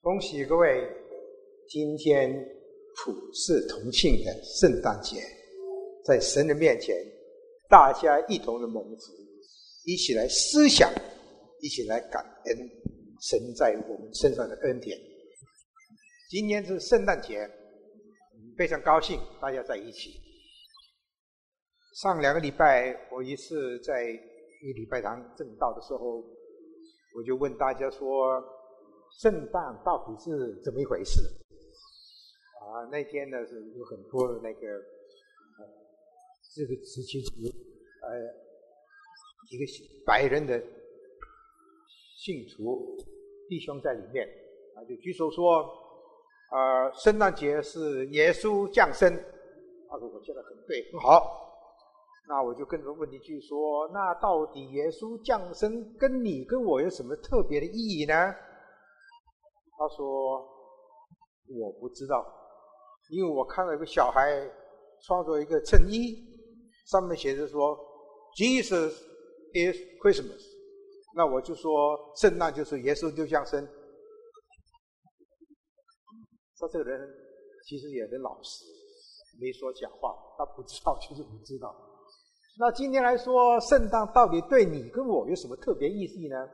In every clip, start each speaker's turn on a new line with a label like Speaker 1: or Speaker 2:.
Speaker 1: 恭喜各位，今天普世同庆的圣诞节，在神的面前，大家一同的蒙福，一起来思想，一起来感恩神在我们身上的恩典。今天是圣诞节，非常高兴大家在一起。上2个礼拜，我一次在一个礼拜堂正道的时候，我就问大家说，圣诞到底是怎么一回事？那天呢是有很多的这个时期一个白人的信徒弟兄在里面就举手说，圣诞节是耶稣降生。他说我觉得很对，很好。那我就跟着问一句说，那到底耶稣降生跟你跟我有什么特别的意义呢？他说我不知道，因为我看到一个小孩穿着一个衬衣，上面写着说 Jesus is Christmas， 那我就说圣诞就是耶稣就降生。说这个人其实也很老实，没说假话，他不知道就是不知道。那今天来说，圣诞到底对你跟我有什么特别意义呢？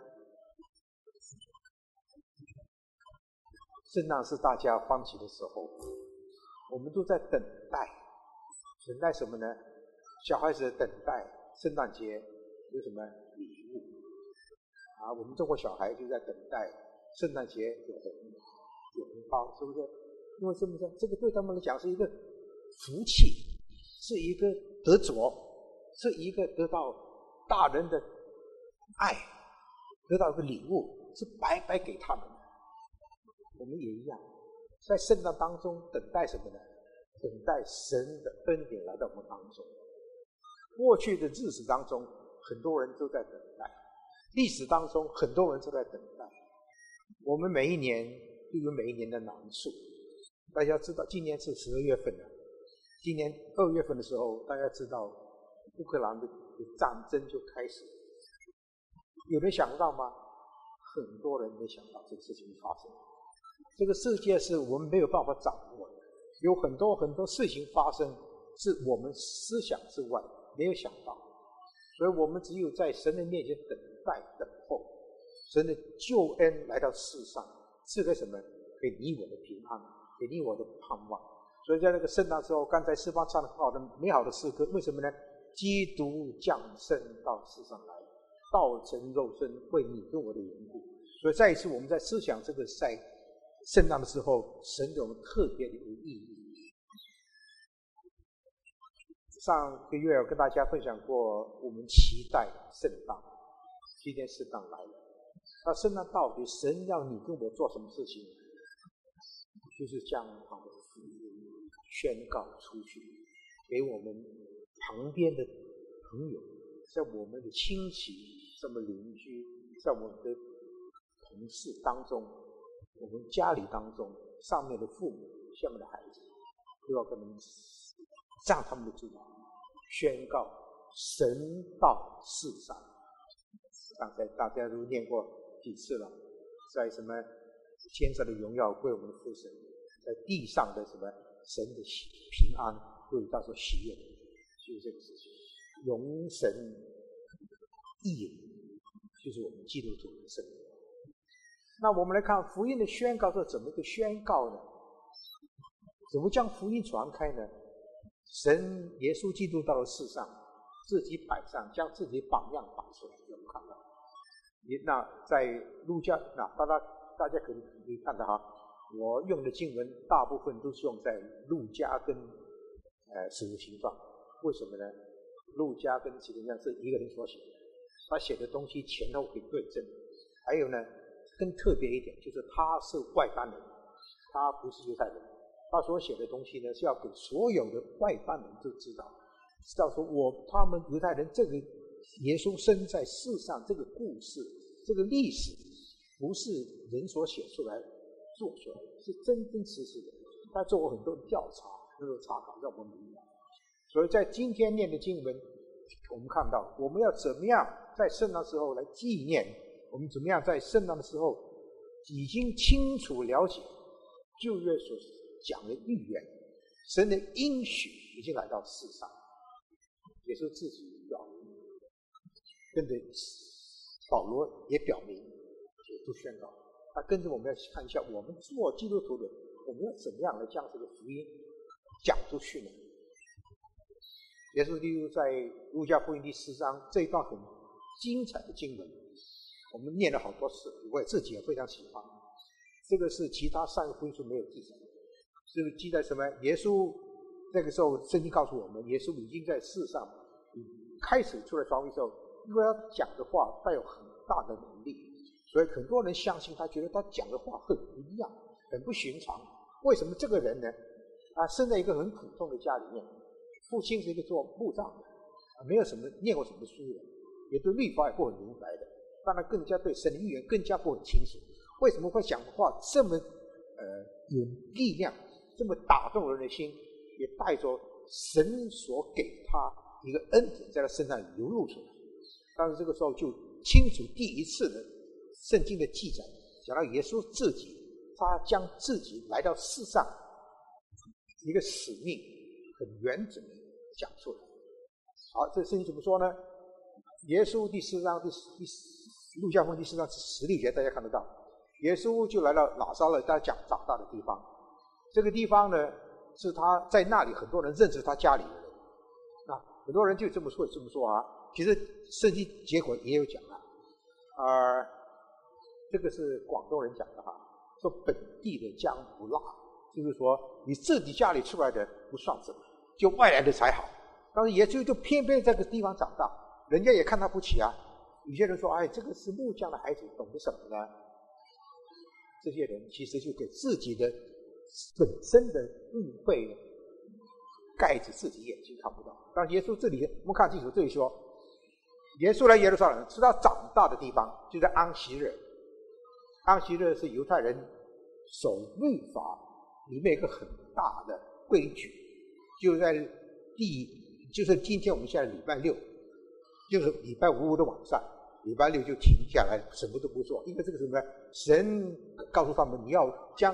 Speaker 1: 圣诞是大家欢喜的时候，我们都在等待，等待什么呢？小孩子等待圣诞节有什么礼物我们中国小孩就在等待圣诞节有红包，是不是？因为这么说，这个对他们来讲是一个福气，是一个得着，是一个得到大人的爱，得到一个礼物，是白白给他们的。我们也一样，在圣诞当中等待什么呢？等待神的恩典来到我们当中。过去的日子当中，很多人都在等待，历史当中很多人都在等待。我们每一年都有每一年的难处。大家知道今年是12月份了，今年2月份的时候，大家知道乌克兰的战争就开始。有人想到吗？很多人没想到这个事情发生。这个世界是我们没有办法掌握的，有很多很多事情发生是我们思想之外，没有想到。所以我们只有在神的面前等待等候神的救恩来到世上，赐给什么？给你我的平安，给你我的盼望。所以在那个圣诞时候，刚才诗班唱的很好的美好的诗歌，为什么呢？基督降生到世上来，道成肉身，为你跟我的缘故。所以再一次我们在思想这个在圣诞的时候，神给我们特别的意义。上个月我跟大家分享过，我们期待圣诞，今天圣诞来了。那圣诞到底神要你跟我做什么事情？就是将他的福音宣告出去，给我们旁边的朋友，在我们的亲戚，在我们邻居，在我们的同事当中，我们家里当中，上面的父母，下面的孩子，都要跟他们让他们的知道，宣告神到世上。刚才大家都念过几次了，在什么天上的荣耀归我们的父神，在地上的什么神的平安归到所喜悦，就是这个事情。荣神益人，就是我们基督徒的生活。那我们来看福音的宣告是怎么个宣告呢？怎么将福音传开呢？神耶稣基督到了世上，自己摆上，将自己榜样摆出来，我们看到。那在路加，那大家可以看到哈，我用的经文大部分都是用在路加跟使徒行传。为什么呢？路加跟使徒行传是一个人所写的，他写的东西前后可以对证。还有呢，更特别一点就是他是外邦人，他不是犹太人，他所写的东西呢是要给所有的外邦人都知道说他们犹太人这个耶稣生在世上这个故事，这个历史不是人所写出来做出来的，是真真实实的。他做过很多调查，很多查考让我们明白。所以在今天念的经文，我们看到我们要怎么样在圣诞时候来纪念，我们怎么样在圣诞的时候已经清楚了解旧约所讲的预言，神的应许已经来到世上，耶稣自己表明，跟着保罗也表明，也都宣告。他跟着我们要看一下，我们做基督徒的，我们要怎么样来将这个福音讲出去呢？耶稣基督在路加福音第4章这一段很精彩的经文，我们念了好多次，我自己也非常喜欢。这个是其他3个福音书没有记载的，是记载什么？耶稣那个时候，圣经告诉我们，耶稣已经在世上开始出来传福音的时候，因为他讲的话带有很大的能力，所以很多人相信他，觉得他讲的话很不一样，很不寻常。为什么这个人呢？生在一个很普通的家里面，父亲是一个做木匠的，没有什么念过什么书的，也对律法也不很明白的，当然更加对神的预言更加不很清楚。为什么会讲话这么有力量，这么打动人的心，也带着神所给他一个恩典在他身上流露出来。但是这个时候就清楚第一次的圣经的记载，讲到耶稣自己，他将自己来到世上一个使命很完整的讲出来。好，这圣经怎么说呢？耶稣第4章路加福音第4章16节，大家看得到，耶稣就来到拿撒勒，大家讲长大的地方。这个地方呢，是他在那里很多人认识他家里的人，很多人就这么说啊。其实圣经结果也有讲了，这个是广东人讲的哈，说本地的姜不辣，就是说你自己家里出来的不算什么，就外来的才好。但是耶稣就偏偏在这个地方长大，人家也看他不起啊。有些人说，哎，这个是木匠的孩子，懂得什么呢？这些人其实就给自己的本身的误会盖着自己眼睛看不到。但耶稣这里我们看清楚，这里说耶稣来耶路撒冷是他长大的地方，就在安息日。安息日是犹太人守律法里面一个很大的规矩，就是今天我们现在礼拜六，就是礼拜5的晚上，礼拜六就停下来，什么都不做。因为这个什么呢？神告诉他们，你要将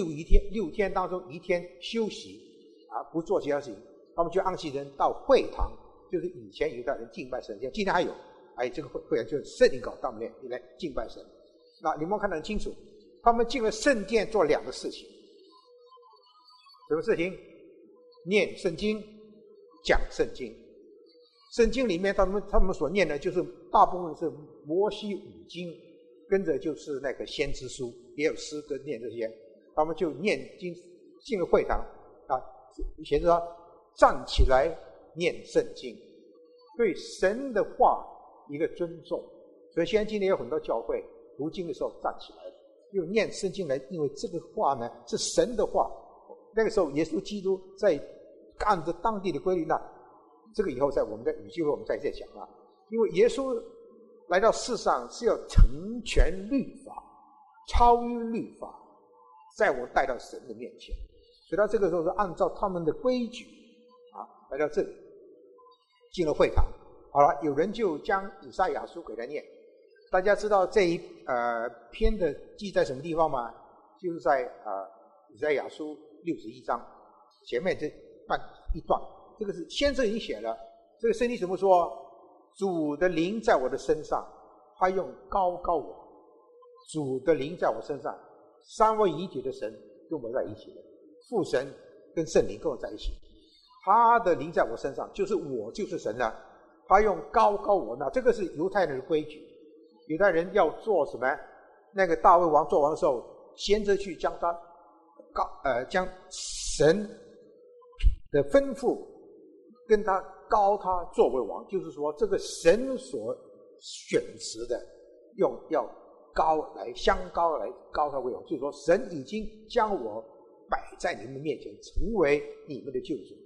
Speaker 1: 6天当中1天休息，不做其他事情。他们就安息人到会堂，就是以前犹太人敬拜神，今天还有，这个会堂就是圣灵搞当面来敬拜神。那你们看得很清楚，他们进了圣殿做2个事情。什么事情？念圣经，讲圣经。圣经里面他们所念的就是大部分是摩西5经，跟着就是那个先知书，也有诗歌念这些。他们就念经，进了会堂写着站起来念圣经，对神的话一个尊重。所以现在今天有很多教会读经的时候站起来，用念圣经来，因为这个话呢是神的话。那个时候耶稣基督在按着当地的规律，这个以后在我们的有机会我们再讲啊。因为耶稣来到世上是要成全律法，超越律法，在我带到神的面前。所以他这个时候是按照他们的规矩来到这里，进了会堂。好了，有人就将以赛亚书给他念。大家知道这一篇的记在什么地方吗？就是在以赛亚书61章前面这半一段。这个是先生已经写了，这个圣经怎么说？主的灵在我的身上，他用高我。主的灵在我身上，三位一体的神跟我在一起的，父神跟圣灵跟我在一起。他的灵在我身上，就是我就是神了。他用高我，那这个是犹太人的规矩。犹太人要做什么？那个大卫王做王的时候，先知去将他将神的吩咐跟他他作为王，就是说这个神所选择的，要相高来高他为王，就是说神已经将我摆在你们面前，成为你们的救主。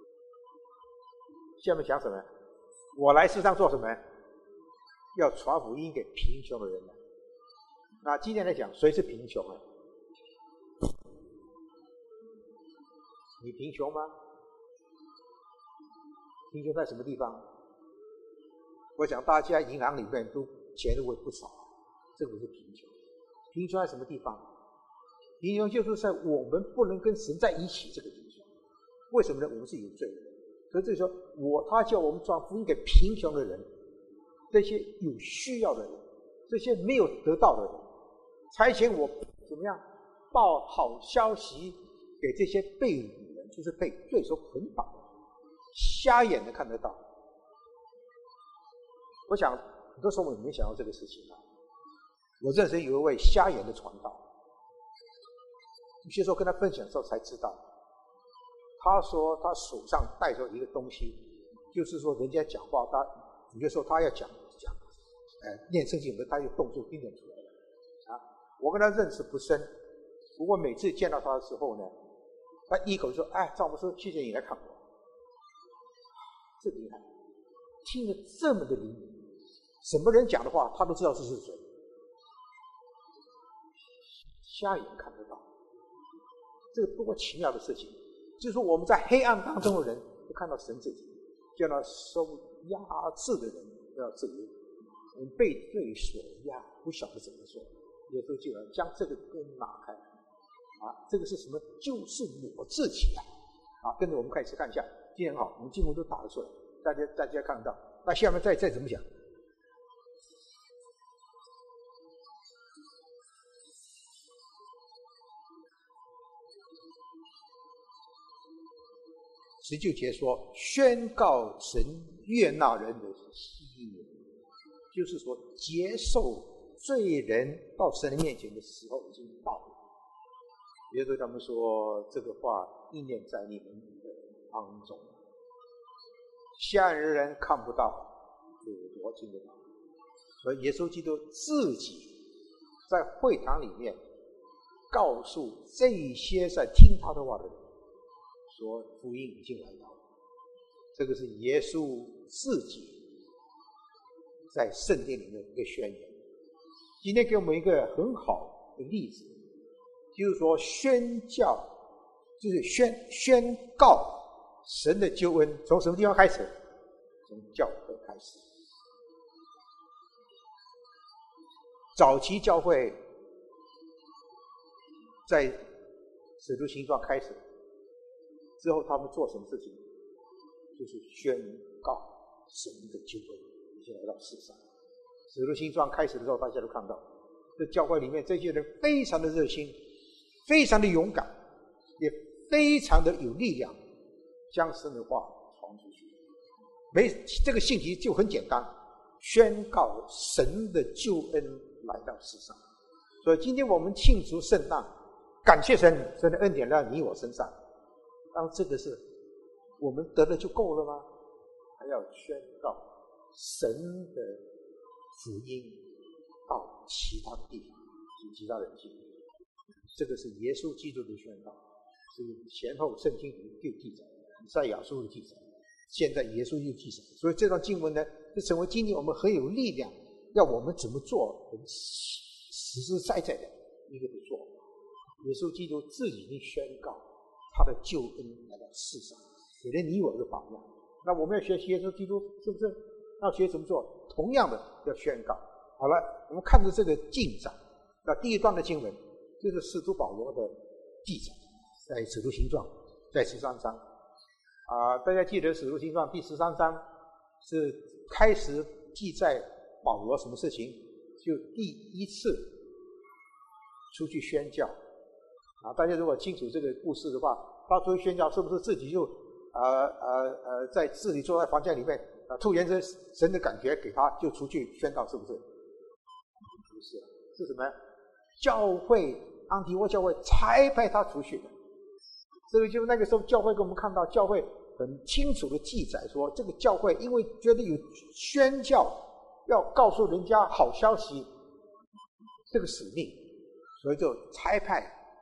Speaker 1: 下面讲什么？我来世上做什么？要传福音给贫穷的人。那今天来讲，谁是贫穷啊？你贫穷吗？贫穷在什么地方？我想大家银行里面钱都会不少，这个是贫穷。 贫穷在什么地方？贫穷就是在我们不能跟神在一起这个贫穷。为什么呢？我们是有罪的。所以这里说，他叫我们传福音给贫穷的人，这些有需要的人，这些没有得到的人，差遣我怎么样报好消息给这些被掳人，就是被罪所捆绑的，瞎眼的看得到。我想很多时候我们没想到这个事情啊。我认识有一位瞎眼的传道，有些时候跟他分享的时候才知道，他说他手上带着一个东西，就是说人家讲话，有些时候他要讲念圣经，他有动作拼点出来的啊。我跟他认识不深，不过每次见到他的时候呢，他一口说：“哎，赵牧师，谢谢你来看我。”这厉害，听得这么的灵敏，什么人讲的话，他都知道这是谁。瞎眼看得到，这个多么奇妙的事情！就是说我们在黑暗当中的人，会看到神自己，叫那受压制的人要自由。我们被罪所压，不晓得怎么做，耶稣就要将这个根拿开。这个是什么？就是我自己啊！跟着我们开始看一下，今天好，我们经文都打得出来，大家看得到。那下面再怎么讲？19节说，宣告神悦纳人的喜悦，就是说接受罪人到神的面前的时候已经到了。耶稣他们说这个话意念在你们的当中，瞎眼的人看不到，耳朵听得到。而耶稣基督自己在会堂里面告诉这些在听他的话的人，说福音已经来到了。这个是耶稣自己在圣殿里面的一个宣言。今天给我们一个很好的例子，就是说宣教，就是宣告神的救恩，从什么地方开始？从教会开始。早期教会在使徒行传开始之后，他们做什么事情？就是宣告神的救恩已经来到世上。使徒行传开始的时候，大家都看到，这教会里面这些人非常的热心，非常的勇敢，也非常的有力量，将神的话传出去。这个信息就很简单，宣告神的救恩来到世上。所以今天我们庆祝圣诞，感谢神，神的恩典在你我身上。当这个是我们得了就够了吗？还要宣告神的福音到其他的地方及其他人间。这个是耶稣基督的宣告，是前后圣经里都有记载，以赛亚书的记载，现在耶稣又记载。所以这段经文呢，就成为今天我们很有力量，要我们怎么做，我们实实在在的一个的做。耶稣基督自己已经宣告他的救恩来到世上，给了你我一个榜样。那我们要学习耶稣基督，是不是？要学怎么做？同样的要宣告。好了，我们看着这个进展。那第一段的经文就是使徒保罗的记载，在使徒行传在13章大家记得使徒行传第13章是开始记载保罗什么事情？就第一次出去宣教大家如果清楚这个故事的话，他出去宣教是不是自己就在自己坐在房间里面突然间神的感觉给他就出去宣告，是不是？不是，是什么？教会安提阿教会差派他出去的。这个就是那个时候教会给我们看到，教会很清楚的记载说，这个教会因为觉得有宣教要告诉人家好消息这个使命，所以就差派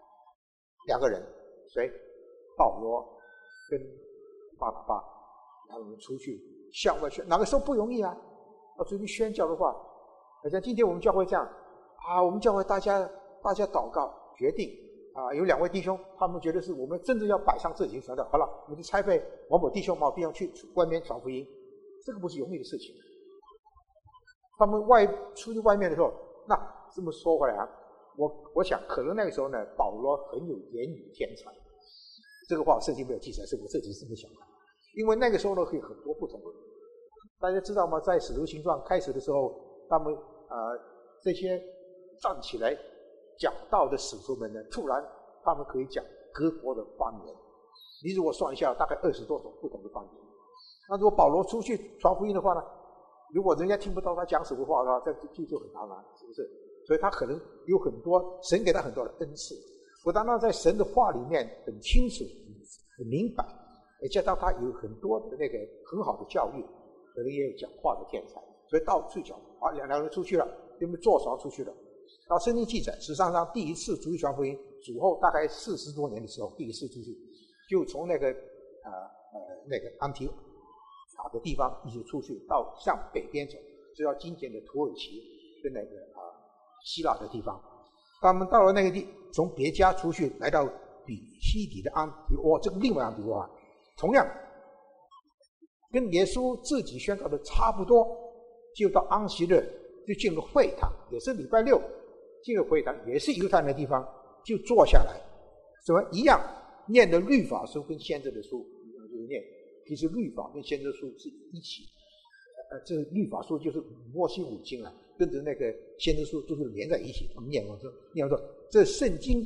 Speaker 1: 2个人，谁？保罗跟巴拿巴，然后我们出去向外宣。哪个时候不容易啊？要出去宣教的话，好像今天我们教会这样我们教会大家祷告决定有2位弟兄，他们觉得是我们真的要摆上自己传道，好了，我们就差派某弟兄去外面传福音。这个不是容易的事情。他们出去外面的时候，那这么说回来我想可能那个时候呢，保罗很有言语天才，这个话圣经没有记载，是我自己这么想的。因为那个时候呢，会有很多不同的人，大家知道吗？在使徒行传开始的时候，他们这些站起来讲道的使徒们呢，突然他们可以讲各国的方言。你如果算一下，大概20多种不同的方言。那如果保罗出去传福音的话呢，如果人家听不到他讲什么话的话，这就很难，是不是？所以他可能有很多神给他很多的恩赐，不单单在神的话里面很清楚、很明白，而且到他有很多的那个很好的教育，可能也有讲话的天才，所以到处讲两个人出去了，他们坐船出去了。到圣经记载，实际上第一次出去传福音，主后大概40多年的时候，第一次出去，就从那个安提阿的地方一直出去，到向北边走，就到今天的土耳其跟那个希腊的地方。他们到了那个地，从别家出去，来到比西底的安提阿，这个另外安提阿，同样跟耶稣自己宣告的差不多，就到安息日就进入会堂，也是礼拜六进入会堂，也是犹太人的地方，就坐下来，什么一样念的律法书跟先知的书一样，就是念。其实律法跟先知书是一起，这个律法书就是摩西五经啊，跟着那个先知书都是连在一起。他们念完说，这圣经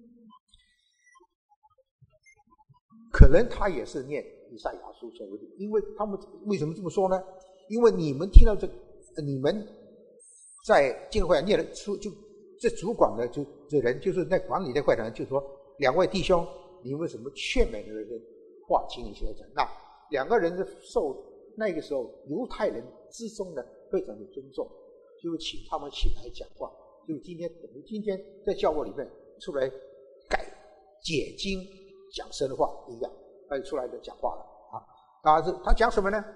Speaker 1: 可能他也是念以赛亚书所谓的，因为他们为什么这么说呢？因为你们听到你们在敬会念的书，就这主管的这人，就是那管理的会堂，就说两位弟兄，你们什么劝勉的人话，请你学讲。那两个人是受那个时候犹太人之中呢非常的尊重，就请他们起来讲话。就今天在教会里面出来解经讲神的话一样，他就出来的讲话了啊。他讲什么呢？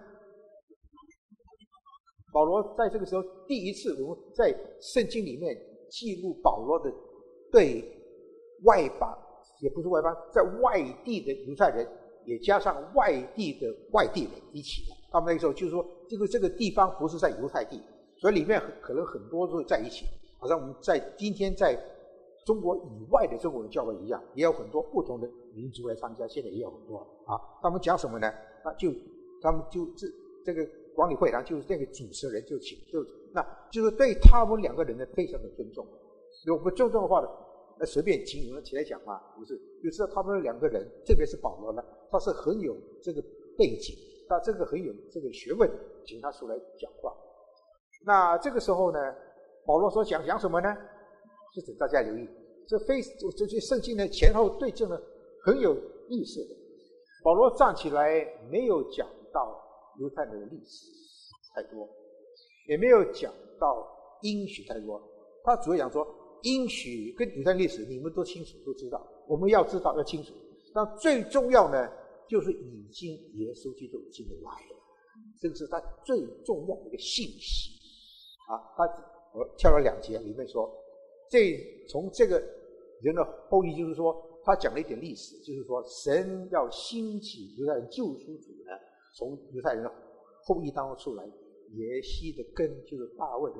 Speaker 1: 保罗在这个时候第一次，我们在圣经里面记录保罗的对外邦，也不是外邦，在外地的犹太人，也加上外地的外地人一起的。他们那个时候就是说，这个地方不是在犹太地，所以里面可能很多都是在一起。好像我们在今天在中国以外的中国人教会一样，也有很多不同的民族来参加，现在也有很多啊。他们讲什么呢？他们就这个管理会堂就是那个主持人那就是对他们两个人呢非常的尊重。如果不尊重的话呢，那随便请你们起来讲话，不是？就知道他们两个人，特别是保罗呢，他是很有这个背景，他这个很有这个学问，请他出来讲话。那这个时候呢，保罗说讲什么呢？是请大家留意，这些圣经的前后对证呢很有意思的。保罗站起来没有讲到犹太人的历史太多，也没有讲到应许太多，他主要讲说应许跟犹太历史你们都清楚都知道，我们要知道要清楚。但最重要呢，就是已经耶稣基督已经来了，这个是他最重要的一个信息我跳了2节里面说，从这个人的后裔，就是说他讲了一点历史，就是说神要兴起犹太人救赎主呢，从犹太人的后裔当中出来，耶西的根就是大卫的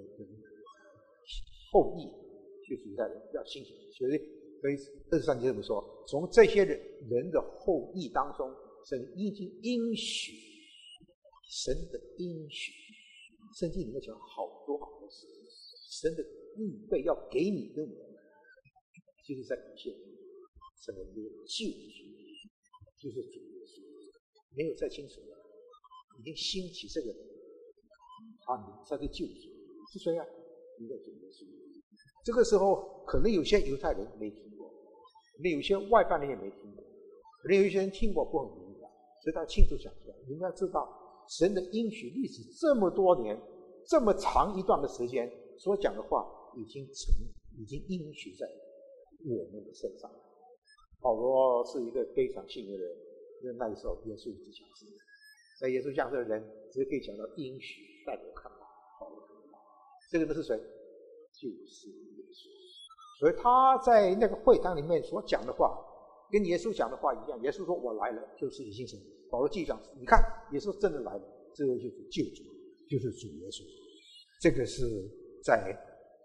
Speaker 1: 后裔，就是犹太人要兴起，所以23节这么说，从这些人的后裔当中，神已经应许，神的应许，圣经里面讲好多好多事，神的预备要给你跟我们，就是在体现神的救赎，就是主耶稣，没有再清楚了，已经兴起这个人他的救赎是谁啊？一个主耶稣。这个时候可能有些犹太人没听过，可能有些外邦人也没听过，可能有一些人听过不很明白，所以他清楚讲出来。你们要知道，神的应许历史这么多年，这么长一段的时间所讲的话，已经应许在我们的身上。保罗是一个非常幸运的人，因为那个时候耶稣已经降世，在耶稣降世的人只可以讲到应许，带我看到保罗看到这个人是谁？就是耶稣。所以他在那个会堂里面所讲的话，跟耶稣讲的话一样。耶稣说我来了，就是已经成。保罗继续讲，你看耶稣真的来了，这个就是救主，就是主耶稣。这个是在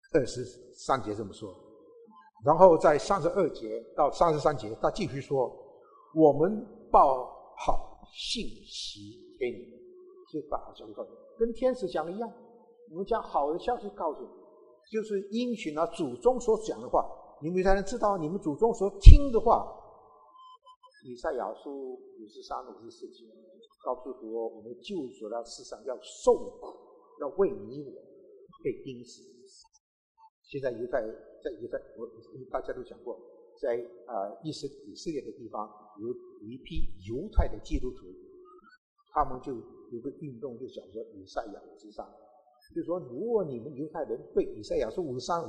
Speaker 1: 23节这么说。然后在32节到33节，他继续说：“我们报好信息给你们，就把好消息告诉你，跟天使讲的一样。我们将好的消息告诉你，就是应许了祖宗所讲的话，你们才能知道你们祖宗所听的话。”以赛亚书53、54节告诉说，我们救赎了世上要受苦，要为你我被钉死。现在在犹太，大家都讲过，在以色列的地方有一批犹太的基督徒，他们就有个运动，就讲说以赛亚53，就是说如果你们犹太人对以赛亚书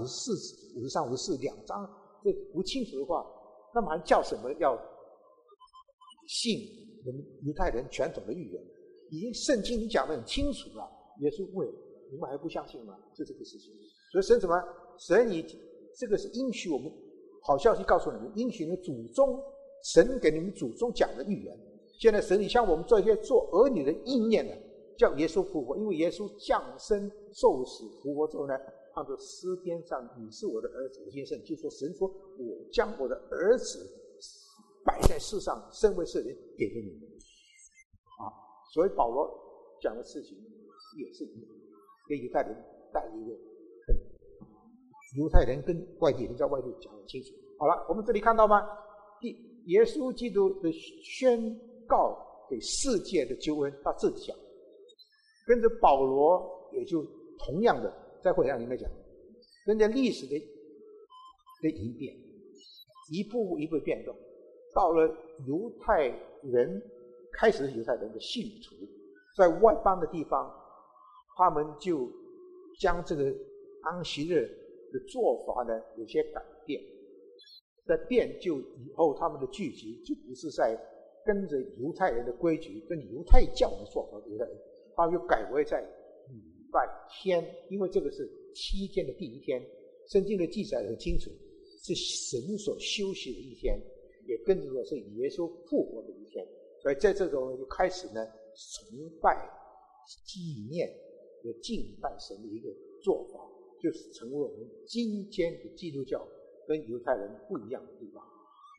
Speaker 1: 53、54两章这不清楚的话，那么还叫什么要信我们犹太人传统的预言？已经圣经讲得很清楚了，耶稣为你们还不相信吗？就这个事情。所以神什么？神你这个是应许我们好消息告诉你们，应许你们祖宗，神给你们祖宗讲的预言。现在神你向我们做一些做儿女的应验呢，叫耶稣复活，因为耶稣降生受死复活之后呢，按照诗篇上你是我的儿子，先生就说神说我将我的儿子摆在世上，身为世人给了你们所以保罗讲的事情也是给犹太人带一个犹太人跟外地人在外地讲得清楚。好了，我们这里看到吗？耶稣基督的宣告给世界的救恩，他自己讲，跟着保罗也就同样的在会上里面讲，跟着历史的演变，一步一步变动，到了犹太人开始是犹太人的信徒，在外邦的地方，他们就将这个安息日的做法呢有些改变。在变就以后，他们的聚集就不是在跟着犹太人的规矩，跟犹太教的做法，他们就改为在礼拜天，因为这个是7天的第一天，圣经的记载很清楚，是神所休息的一天，也跟着说是耶稣复活的一天，所以在这种就开始呢崇拜、纪念、敬拜神的一个做法，就是成为我们今天的基督教跟犹太人不一样的地方。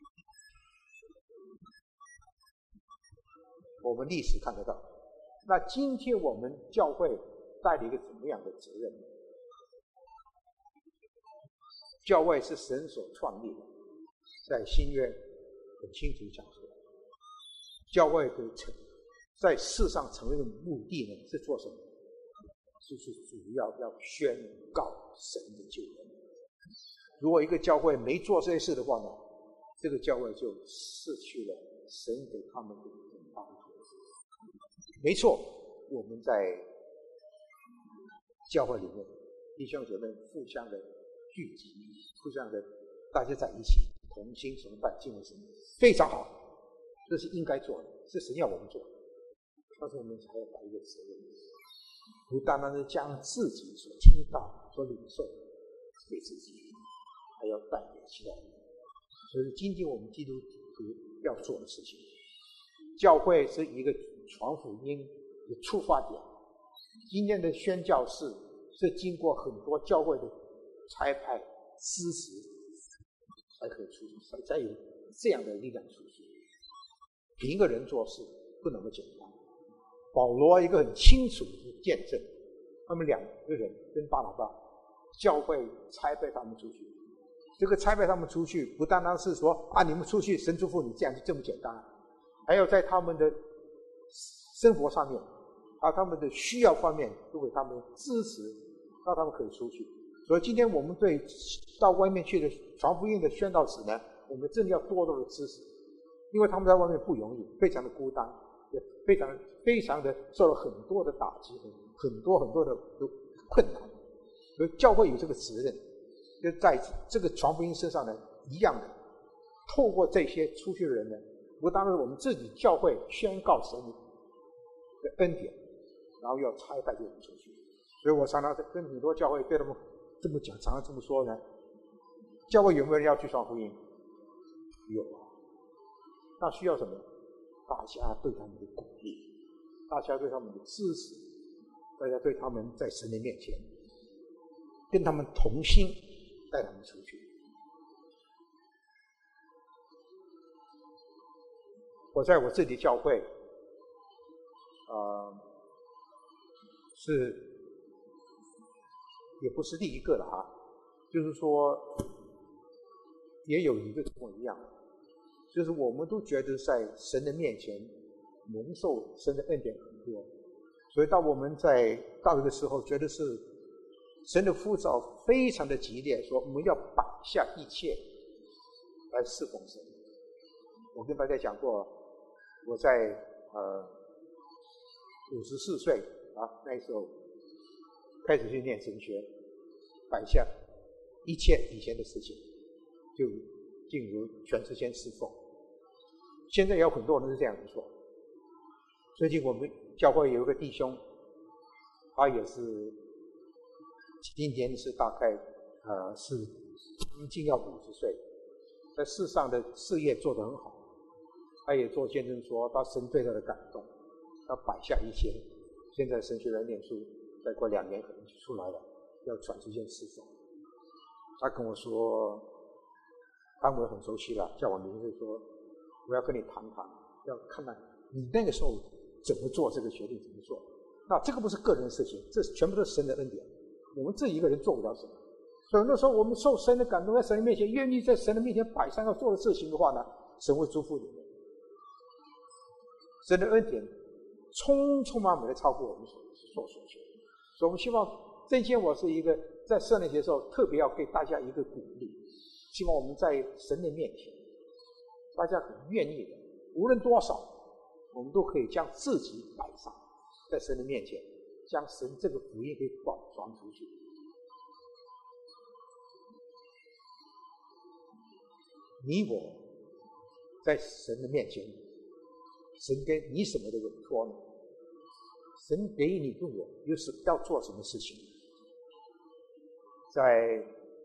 Speaker 1: 我们历史看得到，那今天我们教会带了一个怎么样的责任？教会是神所创立的，在新约很清楚讲出来，教会的在世上成为的目的呢是做什么？就是主要宣告神的救恩。如果一个教会没做这些事的话呢，这个教会就失去了神给他们的很大的托付。没错，我们在教会里面，弟兄姐妹互相的聚集，互相的大家在一起同心崇拜敬畏神，非常好，这是应该做的，是神要我们做的。但是我们还要把一个责任，不单单是将自己所听到、所领受给自己，还要带给其他人。所以今天我们基督徒要做的事情，教会是一个传福音的出发点。今天的宣教士是经过很多教会的差派支持才可以出去，才有这样的力量出去。凭一个人做事不那么简单。保罗一个很清楚的见证，他们2个人跟巴拿巴，教会差派他们出去。这个差派他们出去，不单单是说你们出去神祝福你这么简单，还要在他们的生活上面他们的需要方面都给他们支持，让他们可以出去。所以今天我们对到外面去的传福音的宣道士呢，我们真的要多多的支持，因为他们在外面不容易，非常的孤单，也非常的受了很多的打击，很多的困难。所以教会有这个责任，就在这个传福音身上呢一样的，透过这些出去的人呢，不单是我们自己教会宣告神的恩典，然后要差派这人出去。所以我常常跟很多教会对他们这么讲，常常这么说呢，教会有没有人要去传福音？有啊。那需要什么？大家对他们的鼓励，大家对他们的支持，大家对他们在神的面前跟他们同心，带他们出去。我在我自己教会，是也不是第一个了啊，就是说也有一个跟我一样，就是我们都觉得在神的面前蒙受神的恩典很多，所以当我们到一个时候觉得是神的呼召非常的激烈，说我们要摆下一切来侍奉神。我跟大家讲过，我在54岁啊，那时候开始去念神学，摆下一切以前的事情，就进入全时间侍奉。现在有很多人是这样子做。最近我们教会有一个弟兄，他也是今年是大概是已经要50岁，在世上的事业做得很好。他也做见证说，他神对他的感动，他摆下一切。现在神学院念书，再过2年可能就出来了，要全时间侍奉。他跟我说，他我很熟悉了，叫我名字说，我要跟你谈谈，要看看你那个时候怎么做这个决定，怎么做。那这个不是个人的事情，这全部都是神的恩典，我们自己一个人做不了什么。所以那时候我们受神的感动，在神的面前愿意在神的面前摆上要做的事情的话呢，神会祝福你们。神的恩典充满的超过我们所求，所以我们希望这一天我是一个在圣诞节的时候特别要给大家一个鼓励，希望我们在神的面前，大家很愿意的，无论多少，我们都可以将自己摆上，在神的面前，将神这个福音给广传出去。你我在神的面前，神给你什么的委托呢？神给你跟我又是要做什么事情？在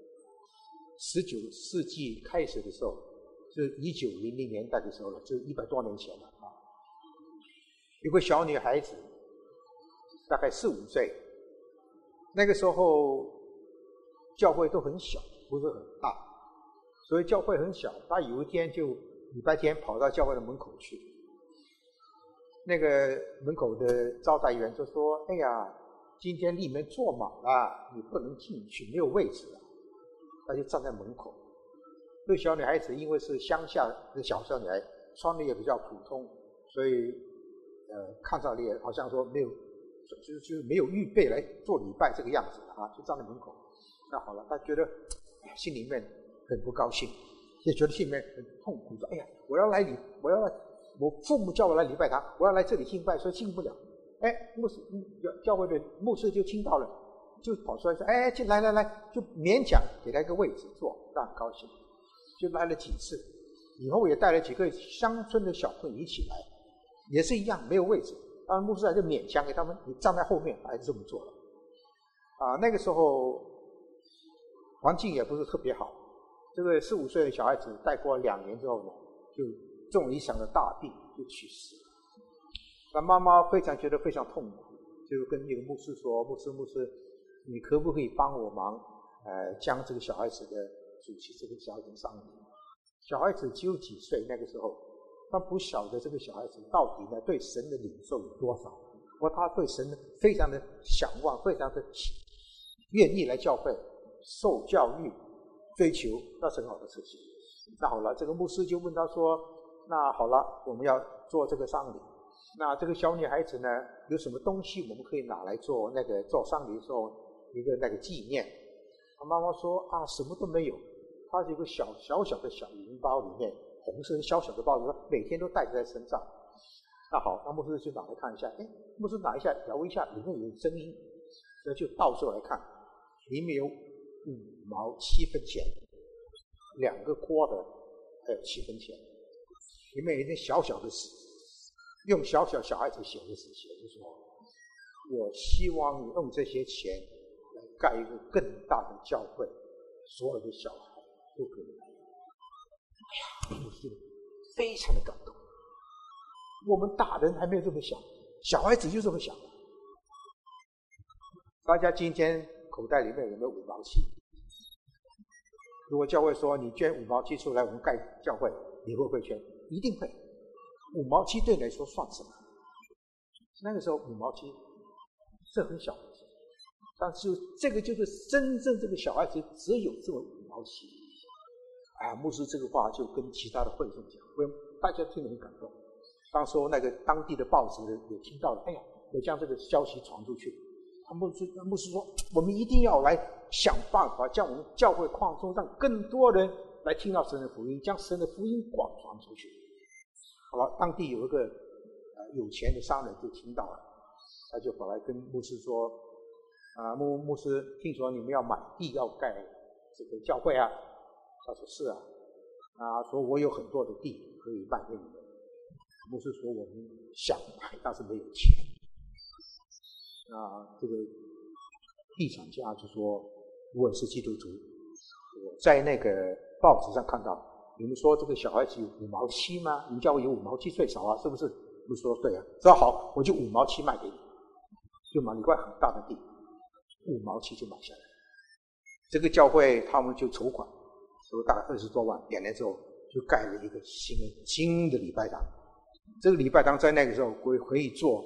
Speaker 1: 19世纪开始的时候，就是1900年代的时候了，就是100多年前了啊。有个小女孩子，大概4、5岁，那个时候教会都很小，不是很大，所以教会很小。她有一天就礼拜天跑到教会的门口去。那个门口的招待员就说：“哎呀，今天里面坐满了，你不能进去，没有位置了。”他就站在门口。这个小女孩子因为是乡下的小女孩，穿的也比较普通，所以看上去好像说没有，就是没有预备来做礼拜这个样子啊，就站在门口。那好了，他觉得心里面很不高兴，也觉得心里面很痛苦，说：“哎呀，我父母叫我来礼拜堂，我要来这里敬拜，所以进不了。”教会的牧师就听到了，就跑出来说：“哎，来，就勉强给他一个位置坐，他很高兴。”就来了几次，以后也带了几个乡村的小朋友一起来，也是一样没有位置，当然牧师就勉强给他们，你站在后面，还是这么做了。那个时候环境也不是特别好，这个4、5岁的小孩子带过2年之后呢，就中了一场的大病，就去世了。那妈妈觉得非常痛苦，就跟那个牧师说：“牧师，你可不可以帮我忙？将这个小孩子的主持这个小孩子丧礼。”小孩子只有几岁，那个时候他不晓得这个小孩子到底呢对神的领受有多少，不过他对神非常的向往，非常的愿意来教会受教育、追求，那是很好的事情。那好了，这个牧师就问他说：“那好了，我们要做这个丧礼，那这个小女孩子呢，有什么东西我们可以拿来做做丧礼的时候一个那个纪念？”他妈妈说：“什么都没有。”他有一个小的小银包，里面红色的小的包子，每天都带着在身上。那好，那牧师就拿来看一下，牧师拿一下摇一下，里面有声音，所以就倒出来看，里面有5毛7分钱，2个quarter，还有7分钱，里面有一点小的字，用小孩子写的字写，就说：“我希望你用这些钱来盖一个更大的教会，所有的小孩都可以来。”哎呀，我觉得非常的感动。我们大人还没有这么想，小孩子就这么想。大家今天口袋里面有没有5毛7？如果教会说你捐5毛7出来，我们盖教会，你会不会捐？一定会。5毛7对你来说算什么？那个时候5毛7是很小的事，但是这个就是真正这个小孩子只有这么5毛7。牧师这个话就跟其他的会众讲，大家听得很感动。当说那个当地的报纸也听到了，有将这个消息传出去。牧师说，我们一定要来想办法，将我们教会扩充，让更多人来听到神的福音，将神的福音广传出去。好了，当地有一个有钱的商人就听到了，他就跑来跟牧师说，牧师，听说你们要买地要盖这个教会啊？他说是啊。说我有很多的地可以卖给你们。牧师说我们想买，但是没有钱。这个地产家就说，我是基督徒，我在那个报纸上看到你们说这个小孩子有5毛7吗？你们教会有5毛7最少啊，是不是？牧师说对啊。说好，我就5毛7卖给你，就买一块很大的地，5毛7就买下来。这个教会他们就筹款，筹大概20多万，2年之后就盖了一个新的礼拜堂。这个礼拜堂在那个时候可以做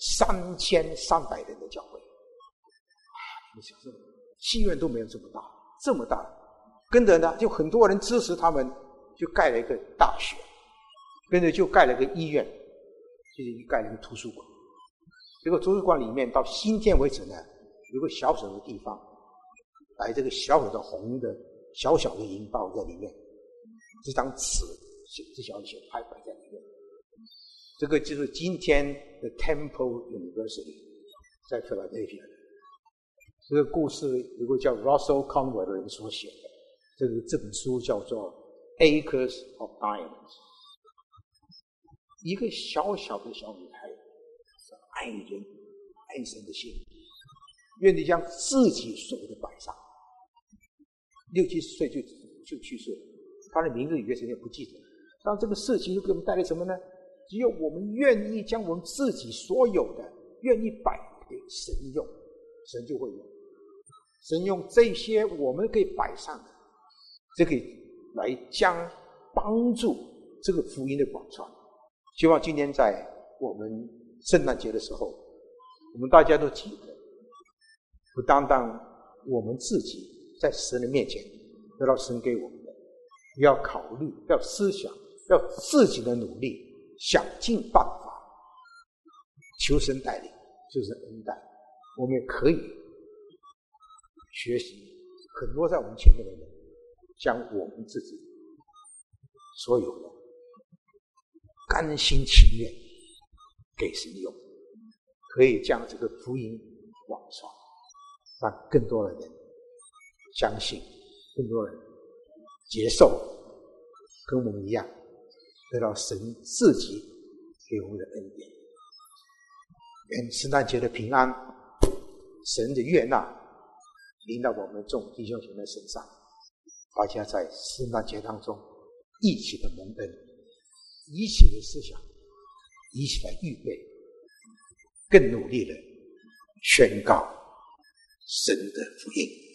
Speaker 1: 3300人的教会。你想说戏院都没有这么大，跟着呢就很多人支持他们，就盖了一个大学，跟着就盖了一个医院，就是盖了一个图书馆。这个图书馆里面到今天为止呢，有个小小的地方，摆这个小小的红的小小的银包在里面，这张纸这小小还摆在里面。这个就是今天的 Temple University 在 Philadelphia。这个故事有个叫 Russell Conway 的人所写的，这本书叫做 Acres of Diamonds。 一个小小的小女孩，爱人爱神的心，愿意将自己所有的摆上。60、70岁就去世了，她的名字有些人也不记得。但这个事情又给我们带来什么呢？只有我们愿意将我们自己所有的愿意摆给神用，神就会用。神用这些我们可以摆上的，这可以来将帮助这个福音的广传。希望今天在我们圣诞节的时候，我们大家都记得，不单单我们自己在神的面前得到神给我们的，要考虑，要思想，要自己的努力，想尽办法求神带领，就是恩待。我们也可以学习很多在我们前面的人，将我们自己所有的甘心情愿给神用，可以将这个福音广传，让更多的人相信，更多人接受，跟我们一样得到神自己给我们的恩典。愿圣诞节的平安，神的悦纳临到我们众弟兄姐妹身上，大家在圣诞节当中一起的蒙恩，一起的思想，一起来预备，更努力的宣告神的福音。